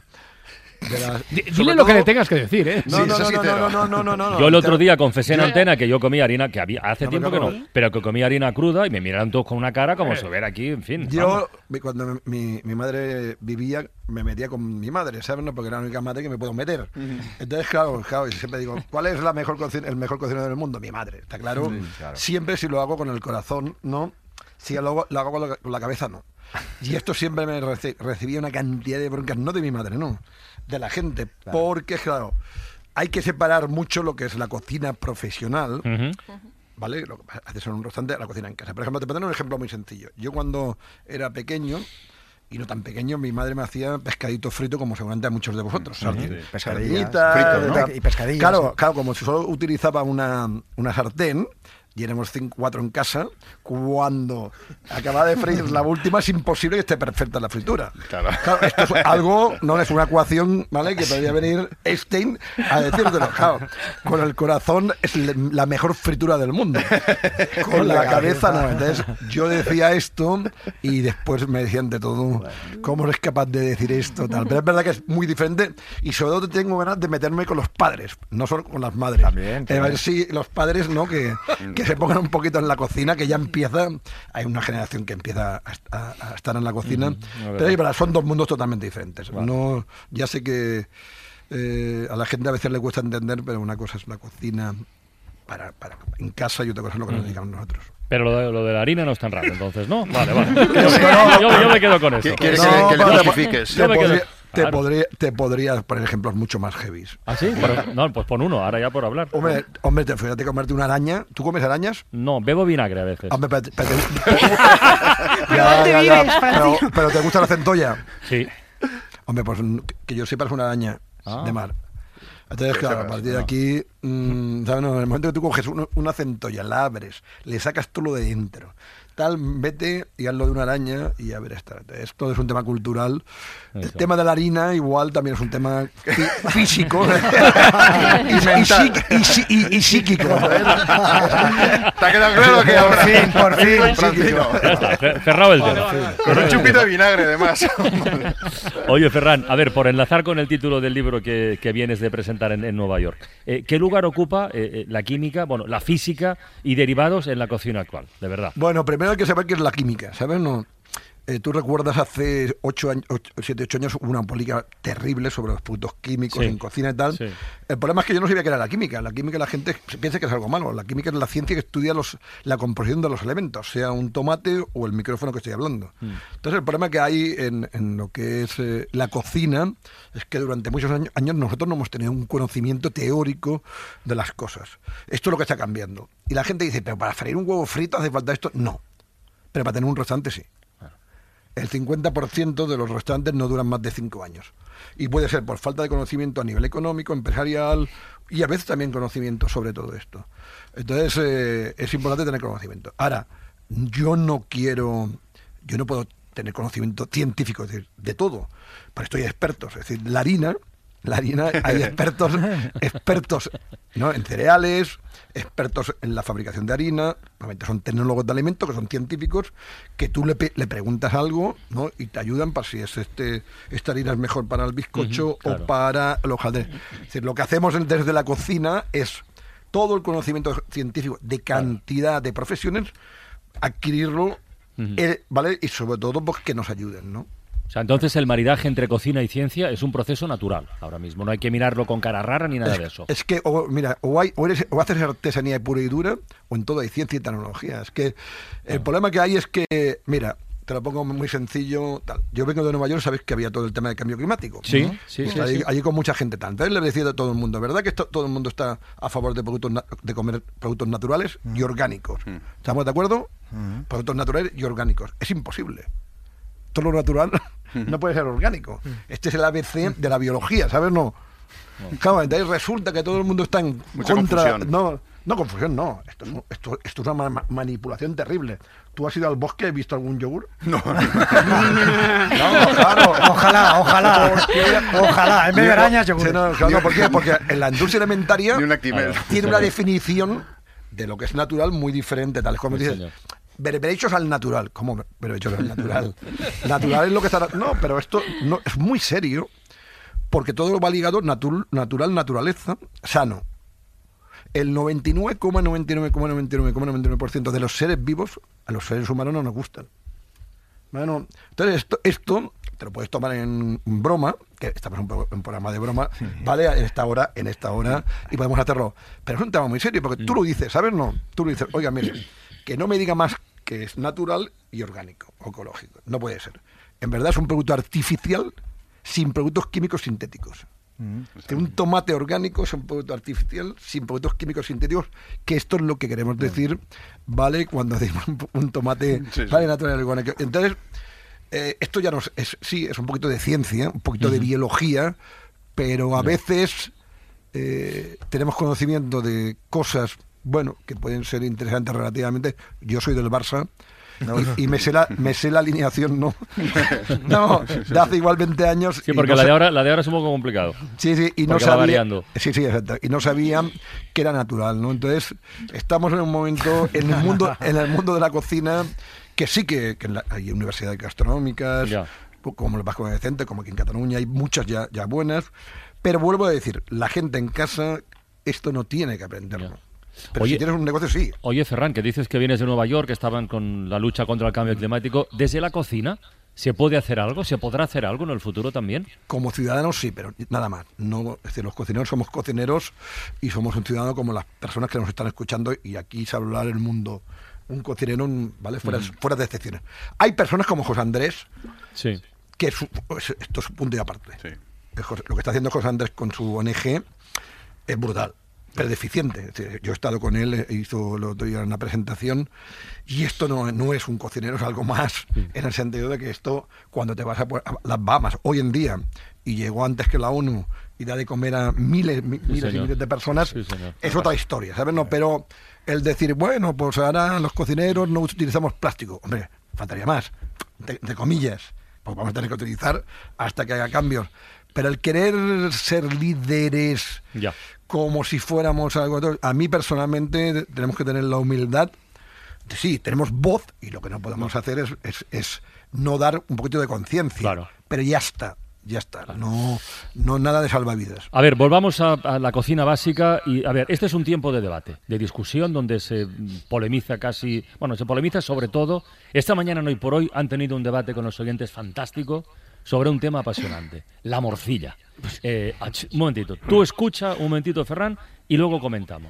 de las- D- sobre Dile lo que todo- le tengas que decir, ¿eh? No, no, no, no, no, no, no, no, no, no. Yo el otro Te- día confesé en Yo- antena que yo comía harina, que había hace No, tiempo que pero no, no. pero que comía harina cruda y me miraron todos con una cara como si hubiera aquí, en fin. Yo, vamos. mi- cuando mi, mi madre vivía, me metía con mi madre, ¿sabes? No, porque era la única madre que me puedo meter. Entonces, claro, claro, y siempre digo, ¿cuál es la mejor cocina- el mejor cocinero del mundo? Mi madre, ¿está claro? Sí, claro. Siempre si lo hago con el corazón, ¿no? Si lo hago, lo hago con la, con la cabeza, no. Y esto siempre me reci- recibía una cantidad de broncas, no de mi madre, no, de la gente, porque, claro, hay que separar mucho lo que es la cocina profesional, ¿vale? Lo que haces en un restaurante, la cocina en casa. Por ejemplo, te pongo un ejemplo muy sencillo. Yo cuando era pequeño, y no tan pequeño, mi madre me hacía pescadito frito como seguramente a muchos de vosotros. Sí, sardin- sí. Pescadillas, sardinitas, fritos, ¿no? tal. Y pescadillas, Claro, sí. claro, como si solo utilizaba una, una sartén, y éramos cinco, cuatro en casa, cuando acababa de freír la última es imposible que esté perfecta la fritura. Claro. Esto es algo, no es una ecuación, ¿vale? Que podría venir Einstein a decírtelo. Claro, con el corazón es le- la mejor fritura del mundo. Con la cabeza no. Entonces yo decía esto y después me decían de todo, ¿cómo eres capaz de decir esto? Tal. Pero es verdad que es muy diferente y sobre todo tengo ganas de meterme con los padres, no solo con las madres. También, Eh, a ver si los padres, ¿no? Que, que se pongan un poquito en la cocina, que ya empieza, hay una generación que empieza a, a- a estar en la cocina, Ujú, es verdad. pero es verdad, son dos mundos totalmente diferentes. No, ya sé que eh, a la gente a veces le cuesta entender, pero una cosa es la cocina para, para en casa y otra cosa es lo que nos Ujú. dedicamos nosotros. Pero lo de, lo de la harina no es tan raro, entonces, ¿no? Vale, vale. Yo, yo- yo me quedo con eso. ¿Quieres No, que, le- que le pero te- justifiques? Te, Yo me quedo- podría, te, Claro. podría, te podría poner ejemplos mucho más heavy. ¿Ah, sí? Pero- no, pues pon uno, ahora ya por hablar. Hombre, hombre, te fíjate comerte una araña. ¿Tú comes arañas? No, bebo vinagre a veces. Hombre, pero, pero- ¿Pero dónde vives, pero, Francisco? pero ¿te gusta la centolla? Sí. Hombre, pues que yo sepa es una araña Ah. de mar. Entonces, Que claro, a sepas, partir de no. aquí, mm, ¿sabes? No, en el momento que tú coges una, una centolla, la abres, le sacas todo lo de dentro, tal, vete y hazlo de una araña y ya verás. tal. Entonces, esto es un tema cultural. El Eso. tema de la harina igual también es un tema fí- físico y, Y mental. psí- y psí- y- y psíquico. ¿sabes? ¿Te ha quedado claro que Por ahora? fin, por fin. Francino. Ya está, ce- cerrado el tema. Con un chupito de vinagre, además. Oye, Ferran, a ver, por enlazar con el título del libro que, que vienes de presentar en, en Nueva York, eh, ¿qué lugar ocupa eh, eh, la química, bueno, la física y derivados en la cocina actual, de verdad? Bueno, primero hay que saber qué es la química, ¿sabes? No. Eh, Tú recuerdas hace ocho años, siete, ocho años hubo una política terrible sobre los productos químicos Sí. en cocina y tal. Sí. El problema es que yo no sabía que era la química. La química la gente piensa que es algo malo. La química es la ciencia que estudia los, la composición de los elementos, sea un tomate o el micrófono que estoy hablando. Mm. Entonces el problema que hay en, en lo que es eh, la cocina es que durante muchos años, años nosotros no hemos tenido un conocimiento teórico de las cosas. Esto es lo que está cambiando. Y la gente dice, pero para freír un huevo frito hace falta esto. No. Pero para tener un restaurante sí. El cincuenta por ciento de los restaurantes no duran más de cinco años. Y puede ser por falta de conocimiento a nivel económico, empresarial y a veces también conocimiento sobre todo esto. Entonces eh, es importante tener conocimiento. Ahora, yo no quiero, yo no puedo tener conocimiento científico es decir, de todo, pero estoy expertos. Es decir, la harina, la harina hay expertos, expertos ¿no? en cereales, expertos en la fabricación de harina, normalmente son tecnólogos de alimentos, que son científicos, que tú le, le preguntas algo, ¿no? Y te ayudan para si es este esta harina es mejor para el bizcocho Ujú, claro. o para los jalderes. Es decir, lo que hacemos desde la cocina es todo el conocimiento científico de cantidad de profesiones, adquirirlo, Ujú. eh, ¿vale? Y sobre todo pues, que nos ayuden, ¿no? O sea, entonces el maridaje entre cocina y ciencia es un proceso natural ahora mismo. No hay que mirarlo con cara rara ni nada es, de eso. Es que, o, mira, o, hay, o, eres, o haces artesanía pura y dura, o en todo hay ciencia y tecnología. Es que el problema que hay es que, mira, te lo pongo muy sencillo. Tal. Yo vengo de Nueva York, sabes que había todo el tema del cambio climático. Sí, ¿no? sí, Y sí, allí, sí. allí con mucha gente tal. Entonces le decía a todo el mundo, ¿verdad que esto, todo el mundo está a favor de productos na- de comer productos naturales y orgánicos? ¿Estamos de acuerdo? Productos naturales y orgánicos. Es imposible. Todo lo natural no puede ser orgánico. Este es el A B C de la biología, ¿sabes? No. Claro, entonces resulta que todo el mundo está en Mucha contra. confusión. No, no confusión, no. Esto es, un- esto, esto es una ma- ma- manipulación terrible. ¿Tú has ido al bosque y has visto algún yogur? No. No, claro. Ojalá, ojalá. Porque- Ojalá, en vez de Digo, arañas, yogur. sí, no, claro, no, ¿por qué? Porque en la industria alimentaria Ni un Actimel. Claro. tiene una definición de lo que es natural muy diferente, tal como Sí, dices. señor. Berberechos al natural. ¿Cómo berberechos al natural? Natural es lo que está... No, pero esto no, es muy serio porque todo va ligado natural, natural, naturaleza, sano. El noventa y nueve coma noventa y nueve coma noventa y nueve coma noventa y nueve por ciento de los seres vivos a los seres humanos no nos gustan. Bueno, entonces esto, esto te lo puedes tomar en broma, que estamos en un, pro- un programa de broma, ¿vale? En esta hora, en esta hora, y podemos hacerlo. Pero es un tema muy serio, porque tú lo dices, ¿sabes? No, tú lo dices, oiga, mire, que no me diga más que es natural y orgánico, o ecológico. No puede ser. En verdad es un producto artificial sin productos químicos sintéticos. Que un tomate orgánico es un producto artificial sin productos químicos sintéticos, que esto es lo que queremos decir, ¿vale? Cuando decimos un, un tomate Sí, sí. ¿vale? natural y orgánico. Entonces, eh, esto ya no es, es- sí, es un poquito de ciencia, un poquito de biología, pero a veces eh, tenemos conocimiento de cosas, bueno, que pueden ser interesantes relativamente. Yo soy del Barça. Y, y me sé la me sé la alineación, no no de hace igual veinte años. Sí, y porque no la sa- de ahora, la de ahora es un poco complicado. Sí, sí, y no Porque va sabía, variando. sí, sí, exacto, y no sabían que era natural, ¿no? Entonces, estamos en un momento en el mundo en el mundo de la cocina que sí que, que en la- hay universidades gastronómicas, Ya. como el Vasco de Decente, como aquí en Cataluña, hay muchas ya, ya buenas, pero vuelvo a decir, la gente en casa esto no tiene que aprenderlo. Pero Oye, si tienes un negocio, sí. Oye, Ferran, que dices que vienes de Nueva York, que estaban con la lucha contra el cambio climático. ¿Desde la cocina se puede hacer algo? ¿Se podrá hacer algo en el futuro también? Como ciudadanos sí, pero nada más. No, es decir, los cocineros somos cocineros y somos un ciudadano como las personas que nos están escuchando, y aquí se habla el mundo. Un cocinero, un- ¿vale? Fuera, Ujú. fuera de excepciones. Hay personas como José Andrés, Sí. que es, es- esto es un punto y aparte. Es José- Lo que está haciendo José Andrés con su O N G es brutal, pero deficiente. Es decir, yo he estado con él, eh, hizo el otro día una presentación, y esto no, no es un cocinero, es algo más, en el sentido de que esto, cuando te vas a, pu- a las Bahamas, hoy en día, y llegó antes que la ONU, y da de comer a miles, mi- Sí, miles y señor. miles de personas, Sí, señor. es otra historia, ¿sabes? No, pero el decir, bueno, pues ahora los cocineros no utilizamos plástico, hombre, faltaría más, de, de comillas, pues vamos a tener que utilizar hasta que haga cambios. Pero el querer ser líderes Ya. como si fuéramos algo, a mí personalmente tenemos que tener la humildad de, sí, tenemos voz, y lo que no podemos hacer es, es, es no dar un poquito de conciencia. Claro. Pero ya está, ya está. No, no nada de salvavidas. A ver, volvamos a, a la cocina básica y, a ver, este es un tiempo de debate, de discusión, donde se polemiza casi, bueno, se polemiza sobre todo. Esta mañana en Hoy por Hoy han tenido un debate con los oyentes fantástico sobre un tema apasionante, la morcilla. Eh, un momentito, tú escucha un momentito, Ferran, y luego comentamos.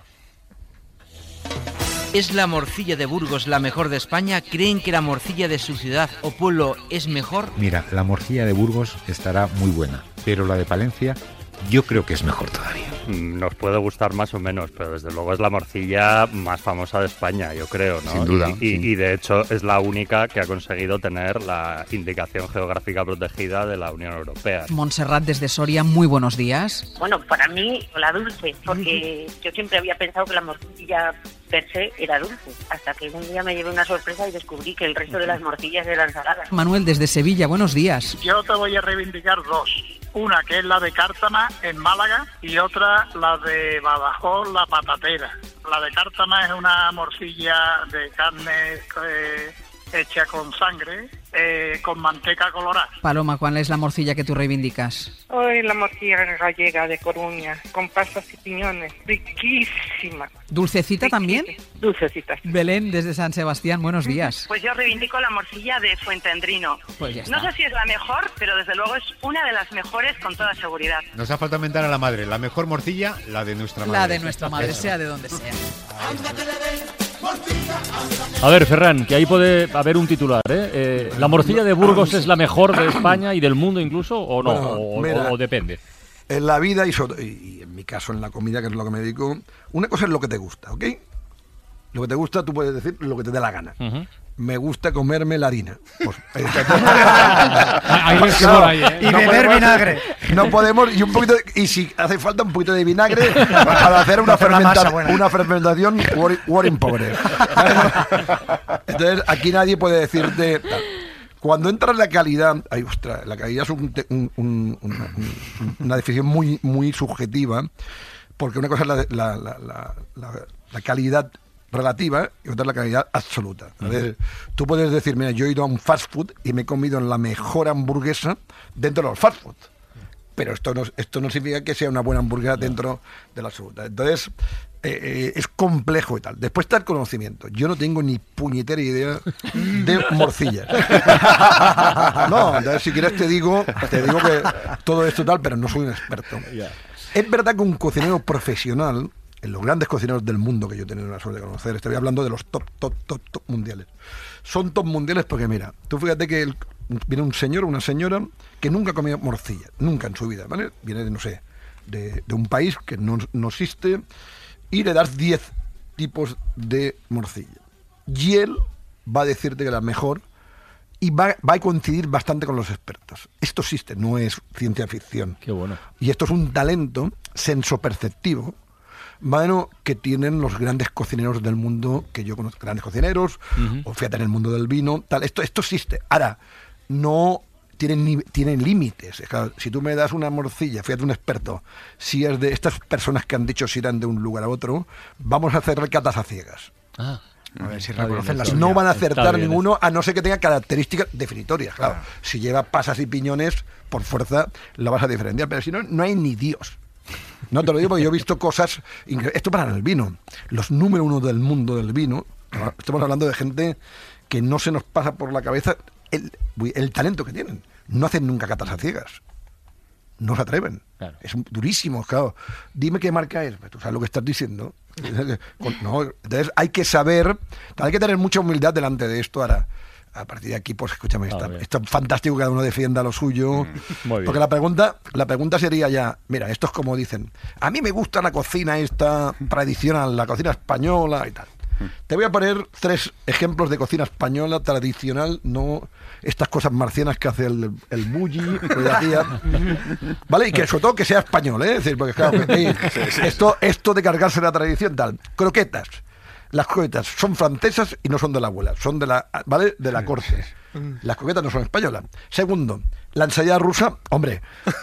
¿Es la morcilla de Burgos la mejor de España? ¿Creen que la morcilla de su ciudad o pueblo es mejor? Mira, la morcilla de Burgos estará muy buena, pero la de Palencia yo creo que es mejor todavía. Nos puede gustar más o menos, pero desde luego es la morcilla más famosa de España, yo creo, ¿no? Sin duda. Y, y, sí. y de hecho es la única que ha conseguido tener la indicación geográfica protegida de la Unión Europea. Montserrat desde Soria, muy buenos días. Bueno, para mí la dulce, porque yo siempre había pensado que la morcilla per se era dulce, hasta que un día me llevé una sorpresa y descubrí que el resto de las morcillas eran saladas. Manuel desde Sevilla, buenos días. Yo te voy a reivindicar dos. Una que es la de Cártama, en Málaga, y otra la de Badajoz, la patatera. La de Cártama es una morcilla de carne eh, hecha con sangre, eh, con manteca colorada. Paloma, ¿cuál es la morcilla que tú reivindicas? Hoy la morcilla gallega de Coruña, con pasas y piñones, riquísima. ¿Dulcecita también? Dulcecita. Belén desde San Sebastián, buenos días. Pues yo reivindico la morcilla de Fuentendrino. Pues ya No está. sé si es la mejor, pero desde luego es una de las mejores con toda seguridad. Nos ha faltado mentar a la madre. La mejor morcilla, la de nuestra madre. La de nuestra madre, Eso. sea de donde sea. A ver, Ferran, que ahí puede haber un titular, ¿eh? Eh, ¿La morcilla de Burgos es la mejor de España y del mundo incluso, o no? Bueno, o, mira, o- o depende. En la vida y, sobre- y- y en mi caso en la comida, que es lo que me dedico, una cosa es lo que te gusta, ¿ok? Lo que te gusta, tú puedes decir lo que te dé la gana. Ujú. Me gusta comerme la harina. Pues, Hay resquemor ahí, ¿eh? Y beber podemos- vinagre. No podemos, y un poquito, de- y si hace falta un poquito de vinagre para hacer una, Hacer la masa fermenta- buena. una fermentación war, war in progress. Entonces, aquí nadie puede decirte. tal. Cuando entra en la calidad, ay, ostras, la calidad es un te- un- un- una, un- una definición muy, muy subjetiva, porque una cosa es la, la, la, la, la- la calidad relativa y otra es la calidad absoluta. A ver, tú puedes decir, mira, yo he ido a un fast food y me he comido la mejor hamburguesa dentro de los fast food. Pero esto no, esto no significa que sea una buena hamburguesa dentro de la absoluta. Entonces, eh, eh, es complejo y tal. Después está el conocimiento. Yo no tengo ni puñetera idea de morcillas. No, entonces si quieres te digo, te digo que todo esto tal, pero no soy un experto. Es verdad que un cocinero profesional, en los grandes cocineros del mundo que yo he tenido la suerte de conocer, estoy hablando de los top, top, top, top mundiales. Son top mundiales porque, mira, tú fíjate que el- viene un señor o una señora que nunca ha comido morcilla, nunca en su vida, ¿vale? Viene de, no sé, de, de un país que no, no existe y le das diez tipos de morcilla. Y él va a decirte que la mejor y va, va a coincidir bastante con los expertos. Esto existe, no es ciencia ficción. Qué bueno. Y esto es un talento sensoperceptivo, bueno, que tienen los grandes cocineros del mundo, que yo conozco, grandes cocineros, Ujú. o fíjate en el mundo del vino, tal. Esto, esto existe. Ahora, no tienen, ni- tienen límites. Es claro, si tú me das una morcilla, fíjate un experto, si es de estas personas que han dicho si irán de un lugar a otro, vamos a hacer catas a ciegas. Ah. A ver si Está reconocen bien, la está suya. No van a Está acertar bien, ninguno, a no ser que tenga características definitorias. Claro, si lleva pasas y piñones, por fuerza lo vas a diferenciar, pero si no, no hay ni Dios. No te lo digo porque yo he visto cosas incre- Esto para el vino. Los número uno del mundo del vino, estamos hablando de gente que no se nos pasa por la cabeza el, el talento que tienen. No hacen nunca catas a ciegas. No se atreven. Claro. Es un- durísimo, claro. Dime qué marca es. Pues tú sabes lo que estás diciendo. Con- no, entonces hay que saber, hay que tener mucha humildad delante de esto. Ahora, a partir de aquí, pues escúchame, Ah, está, bien. está fantástico que cada uno defienda lo suyo. Muy bien. Porque la pregunta, la pregunta sería ya, mira, esto es como dicen, a mí me gusta la cocina esta tradicional, la cocina española y tal. Te voy a poner tres ejemplos de cocina española tradicional, no estas cosas marcianas que hace el, el bulli, que decía, ¿vale? Y que sobre todo que sea español, ¿eh? Es decir, porque claro, que, eh, esto, esto de cargarse la tradición tal. Croquetas. Las croquetas son francesas y no son de la abuela, son de la, ¿vale? De la corte. Las croquetas no son españolas. Segundo, la ensalada rusa, hombre,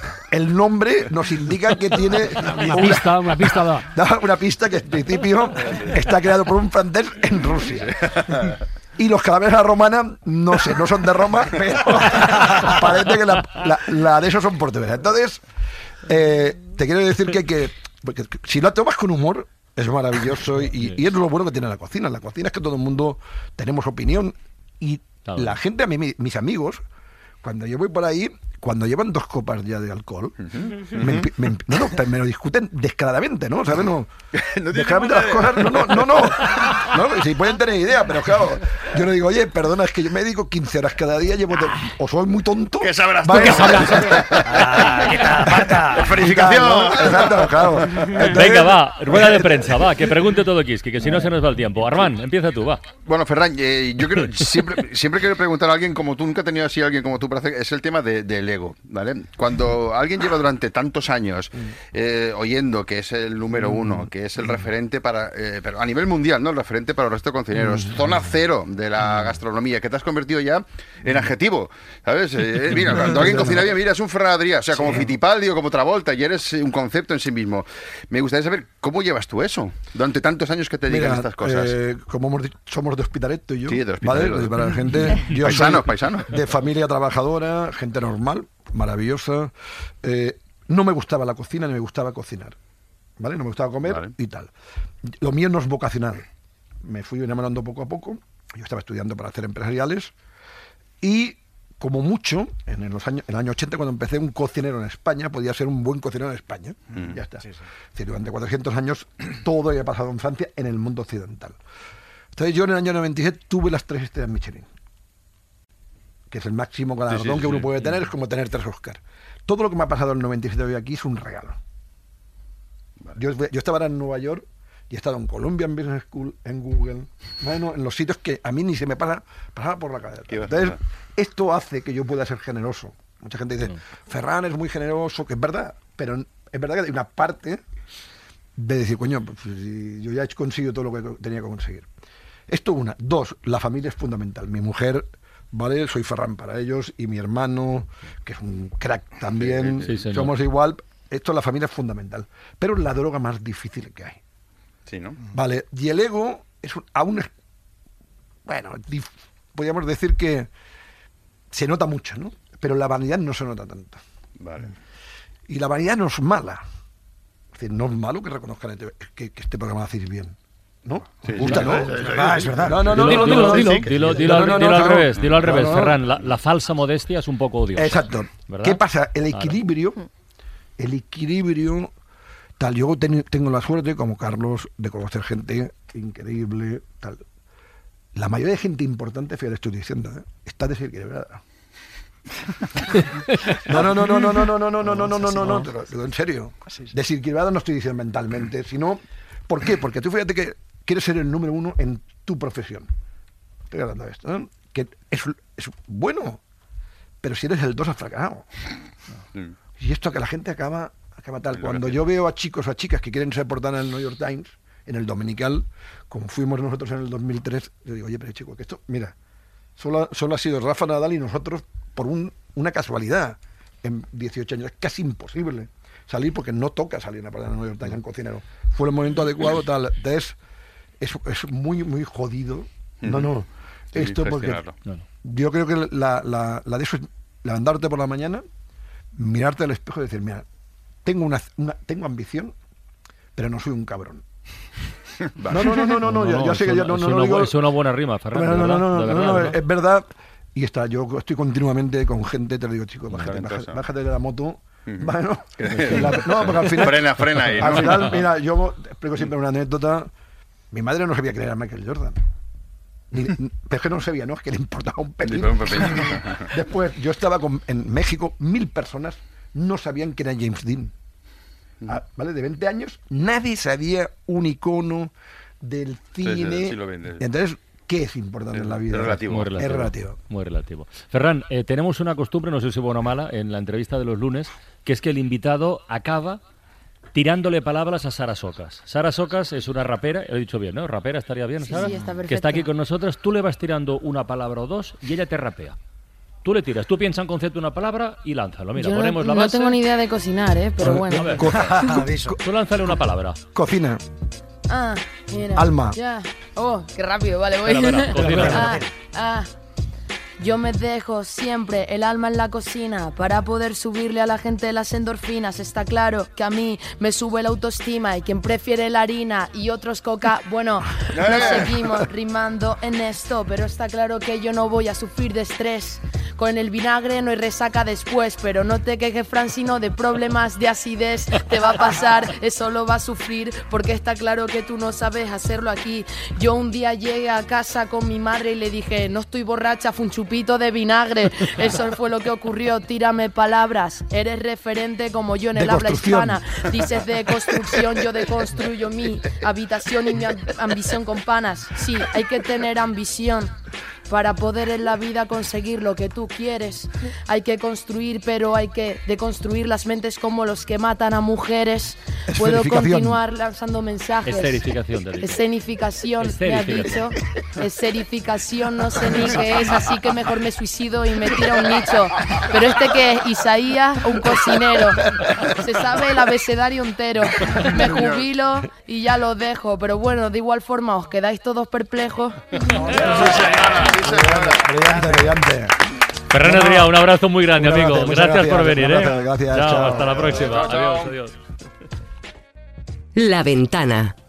el nombre nos indica que tiene Una pista, una pista da. da una pista que en principio está creado por un francés en Rusia. Y los calaveras a la romana, no sé, no son de Roma, pero parece que la, la, la de esos son portuguesas. Entonces, eh, te quiero decir que, que porque si lo tomas con humor, es maravilloso y, y es lo bueno que tiene la cocina. La cocina es que todo el mundo tenemos opinión y claro. La gente, a mí, mis amigos, cuando yo voy por ahí, cuando llevan dos copas ya de alcohol, uh-huh. me, me, no, no, me lo discuten descaradamente, ¿no? ¿Sabes? No, no descaradamente las cosas, no, no, no, no, no, si pueden tener idea, pero claro, yo le digo, oye, perdona, es que yo me dedico quince horas cada día, llevo de, o soy muy tonto. ¿Qué sabrás tú? ¿Qué sabrás? Ah, ¿qué tal, Marta? Felicitación. ¿No? Exacto, claro. Entonces, venga, va, rueda de prensa, va, que pregunte todo Quisqui, que si no se nos va el tiempo. Armán, empieza tú, va. Bueno, Ferran, eh, yo creo, siempre, siempre quiero preguntar a alguien como tú, nunca he tenido así a alguien como tú, para hacer, es el tema de, del ego, ¿vale? Cuando alguien lleva durante tantos años eh, oyendo que es el número uno, que es el referente para, eh, pero a nivel mundial, ¿no? El referente para el resto de cocineros, zona cero de la gastronomía, que te has convertido ya en adjetivo, ¿sabes? Eh, mira, cuando alguien cocina bien, mira, es un Ferran Adrià, o sea, como Fittipaldi o como Travolta, y eres un concepto en sí mismo. Me gustaría saber cómo llevas tú eso durante tantos años que te dedican a estas cosas. Eh, como hemos dicho, somos de Hospitalet, tú y yo. Sí, de Hospitalet. ¿Vale? Para la gente, yo paisano, soy paisano. De familia trabajadora, gente normal, maravillosa. Eh, no me gustaba la cocina ni me gustaba cocinar, ¿vale? No me gustaba comer vale. Y tal. Lo mío no es vocacional. Me fui enamorando poco a poco. Yo estaba estudiando para hacer empresariales y, como mucho, en los años, en el año ochenta, cuando empecé, un cocinero en España podía ser un buen cocinero en España. Mm. Ya está. Sí, sí. Es decir, durante cuatrocientos años todo había pasado en Francia, en el mundo occidental. Entonces yo en el año noventa y siete tuve las tres estrellas Michelin, que es el máximo galardón sí, sí, sí, que uno puede tener, es como tener tres Oscar. Todo lo que me ha pasado en el noventa y siete hoy aquí es un regalo. Vale. Yo, yo estaba ahora en Nueva York y he estado en Columbian Business School, en Google, bueno, en los sitios que a mí ni se me pasa, pasaba por la cabeza. Entonces, esto hace que yo pueda ser generoso. Mucha gente dice, no. Ferran es muy generoso, que es verdad, pero es verdad que hay una parte de decir, coño, pues, yo ya he conseguido todo lo que tenía que conseguir. Esto una. Dos, la familia es fundamental. Mi mujer... ¿Vale? Soy Ferran para ellos y mi hermano, que es un crack también, sí, sí, somos igual. Esto, la familia es fundamental. Pero es la droga más difícil que hay. Sí, ¿no? Vale, y el ego es un, aún es, bueno, dif, podríamos decir que se nota mucho, ¿no? Pero la vanidad no se nota tanto. Vale. Y la vanidad no es mala. Es decir, no es malo que reconozcan que, que este programa hacéis bien. ¿No? Sí, gusta, ¿no? Es verdad, es verdad. No, no, no, dilo, dilo, dilo, dilo, dilo al revés, dilo al revés, Ferran. La, la falsa modestia es un poco odiosa. Exacto. ¿Verdad? ¿Qué pasa? El equilibrio, el equilibrio, tal. Yo ten, tengo la suerte, como Carlos, de conocer gente increíble, tal. La mayoría de gente importante, fíjate, estoy diciendo, ¿eh? Está desequilibrada. No, no, no, no, no, no, no, no, no, no, no, no, no, no, no, te lo digo en serio. Desequilibrado no estoy diciendo mentalmente, sino, ¿por qué? Porque tú fíjate que quieres ser el número uno en tu profesión. Estoy hablando de esto, ¿no? Que es, es bueno, pero si eres el dos has fracasado. Sí. Y esto que la gente acaba, acaba tal. Cuando yo veo a chicos o a chicas que quieren ser portada en el New York Times, en el Dominical, como fuimos nosotros en el dos mil tres, yo digo, oye, pero chico, que esto, mira, solo, solo ha sido Rafa Nadal y nosotros por un, una casualidad en dieciocho años. Es casi imposible salir porque no toca salir en la portada en el New York Times en cocinero. Fue el momento adecuado, tal. Entonces, es, es muy, muy jodido. No, no. Sí, esto porque no, no. Yo creo que la, la, la de eso es levantarte por la mañana, mirarte al espejo y decir, mira, tengo una, una tengo ambición, pero no soy un cabrón. Vale. No, no, no, no, no, no, no, yo sé que yo no, no, no digo. Es una buena rima, Ferran. No, no, no, no, no, no, no, es verdad. Y está, yo estoy continuamente con gente, te lo digo, chicos, bájate, bájate, bájate de la moto. Bueno, la, no, porque al final. Frena, frena ahí. Al ¿no? final, mira, yo explico siempre una anécdota. Mi madre no sabía quién era Michael Jordan. Ni, pero es que no sabía, ¿no? Es que le importaba un pepino. Después, yo estaba con, en México, mil personas no sabían quién era James Dean. Ah, ¿vale? De veinte años, nadie sabía un icono del cine. Sí, sí, sí, lo ven, sí. Entonces, ¿qué es importante es, en la vida? Es relativo. Muy relativo. Es relativo. Muy relativo. Ferran, eh, tenemos una costumbre, no sé si buena o mala, en la entrevista de los lunes, que es que el invitado acaba tirándole palabras a Sara Socas. Sara Socas es una rapera, lo he dicho bien, ¿no? Rapera, estaría bien, Sara. Sí, sí, está perfecto. Que está aquí con nosotros, tú le vas tirando una palabra o dos y ella te rapea. Tú le tiras, tú piensas en concepto una palabra y lánzalo. Mira, yo ponemos no, la base. No tengo ni idea de cocinar, ¿eh? Pero bueno. A ver, tú lánzale una palabra. Cocina. Ah, mira. Alma. Ya. Oh, qué rápido, vale, voy. Espera, espera, cocina. ah, ah. Yo me dejo siempre el alma en la cocina para poder subirle a la gente las endorfinas. Está claro que a mí me sube la autoestima y quien prefiere la harina y otros coca, bueno, nos seguimos rimando en esto, pero está claro que yo no voy a sufrir de estrés. Con el vinagre no hay resaca después, pero no te quejes, Francino, de problemas de acidez. Te va a pasar, eso lo va a sufrir, porque está claro que tú no sabes hacerlo aquí. Yo un día llegué a casa con mi madre y le dije, no estoy borracha, fue un chupito de vinagre. Eso fue lo que ocurrió, tírame palabras. Eres referente como yo en el habla hispana. Dices de construcción, yo deconstruyo mi habitación y mi ambición con panas. Sí, hay que tener ambición para poder en la vida conseguir lo que tú quieres. Hay que construir, pero hay que deconstruir las mentes como los que matan a mujeres. Puedo continuar lanzando mensajes. Esterificación, te digo. Escenificación, me ha dicho. Esterificación, no sé ni qué es, así que mejor me suicido y me tiro a un nicho. Pero este que es Isaías, un cocinero. Se sabe el abecedario entero. Me jubilo y ya lo dejo. Pero bueno, de igual forma, ¿os quedáis todos perplejos? Brillante, brillante. Ferran Adrià, un abrazo muy grande, Un amigo. abrazo, Gracias, gracias, por venir, gracias, ¿eh? gracias, chao, chao. hasta la próxima. Chao, chao. Adiós, adiós. La Ventana